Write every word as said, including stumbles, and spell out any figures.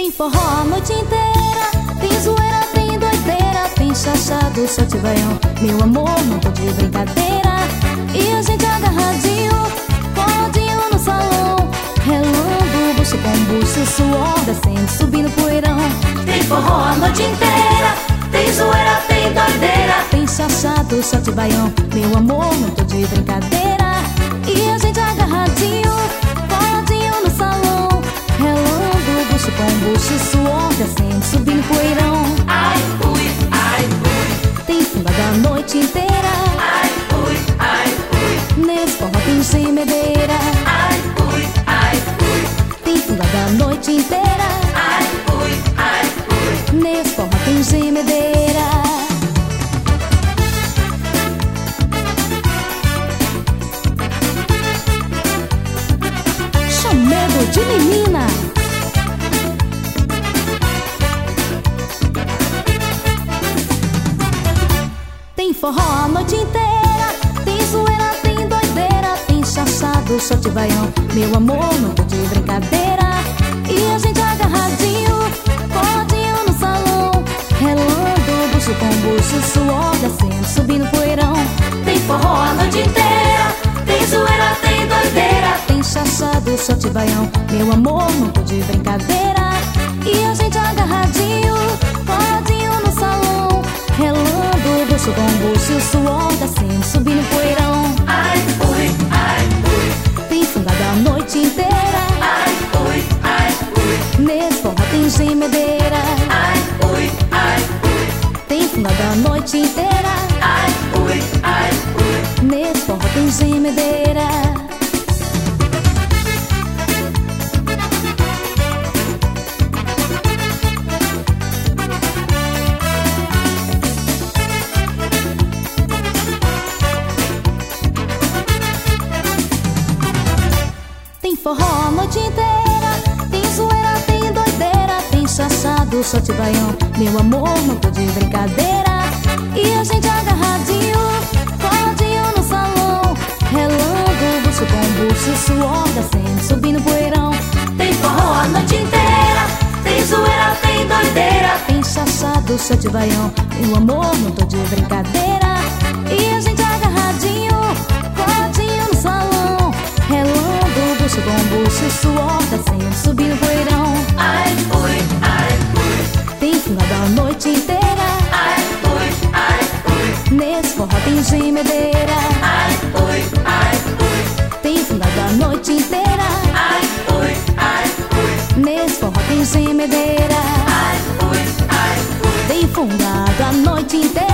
Tem forró a noite inteira, tem zoeira, tem doideira, tem chachado, shot baião. Meu amor, não tô de brincadeira. E a gente agarradinho, coladinho no salão, relando, bucho com bucho, suor descendo, subindo poeirão. Tem forró a noite inteira, tem zoeira, tem doideira, tem chachado, shot baião. Meu amor, não tô de brincadeira. E a gente agarradinho, coladinho no salão, relando, bucho com bucho, suor descendo, subindo poeirão. Ai, fui, ai, fui. Tem funga da noite inteira, Ai, fui, ai, fui. nesse forró tem gemedeira. Ai, fui, ai, fui. Tem funga da noite inteira, Ai, fui, ai, fui. nesse forró tem gemedeira. Chamego de menina. Tem forró a noite inteira, tem zoeira, tem doideira, tem chachado, shot baião. Meu amor, não tô de brincadeira. E a gente agarradinho, coladinho no salão, relando, bucho com bucho, suor descendo, subindo poeirão. Tem forró a noite inteira, tem zoeira, tem doideira, tem chachado, shot baião. Meu amor, não tô de brincadeira. E a gente agarradinho, coladinho no salão, relando, bucho com bucho, suor descendo, subindo poeirão. Ai, fui, ai, fui. Tem funga da noite inteira, Ai, fui, ai, fui. nesse forró tem gemedeira. Ai, fui, ai, fui. Tem funga da noite inteira, Ai, fui, ai, fui. nesse forró tem gemedeira. Tem forró a noite inteira, tem zoeira, tem doideira, tem chachado, shot baião. Meu amor, não tô de brincadeira. E a gente agarradinho, coladinho no salão, relando, bucho com bucho, suor descendo, subindo poeirão. Tem forró a noite inteira, tem zoeira, tem doideira, Tem chachado, shot baião. Meu amor, não tô de brincadeira. E a gente agarradinho, coladinho no salão, relando, bucho com bucho, suor descendo, subindo poeirão. Ai, fui, ai, fui. Tem funga da noite inteira, Ai, fui, ai, fui. nesse forró tem gemedeira. Ai, fui, ai, fui. Tem funga da noite inteira, Ai, fui, ai, fui. nesse forró tem gemedeira. Ai, fui, ai, fui. Tem funga da noite inteira.